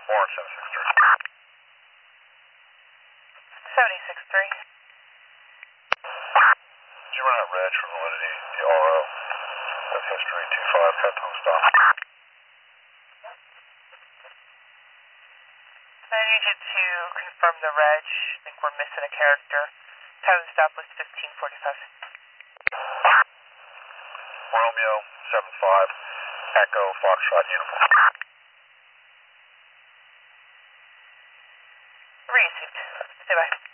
Warren 763. 763. Did you run out reg from Validity, the RO? That's history 25, Captain Stop. I need you to confirm the reg. I think we're missing a character. Time stop was 15:45. Romeo 75, Echo Foxtrot Uniform. Received. Stay by.